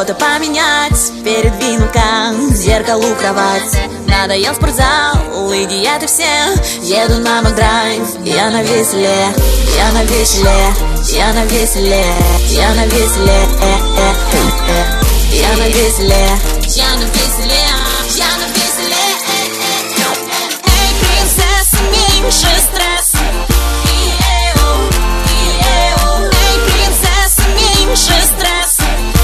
что-то поменять. Передвину-ка к зеркалу кровать. Надоел спортзал и диеты все. Еду на Макдрайв, я на веселе. Я на веселе, я на веселе, я на веселе, я на веселе, я на веселе, я на веселе. Эй, принцесса, меньше стресс. Эй, принцесса, меньше стресс.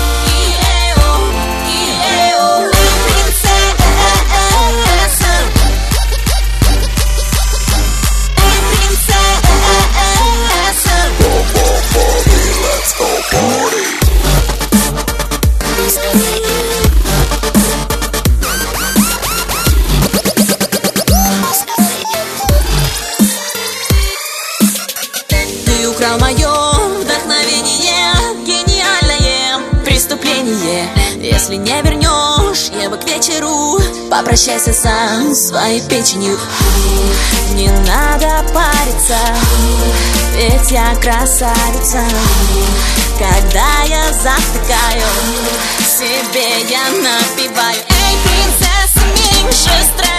Ты украл мое вдохновение, гениальное преступление. Если не вернешь его к вечеру, попрощайся со своей печенью. Не надо париться, ведь я красавица. Когда я затыкаю, себе я напиваю. Эй, принцесса, меньше стресс.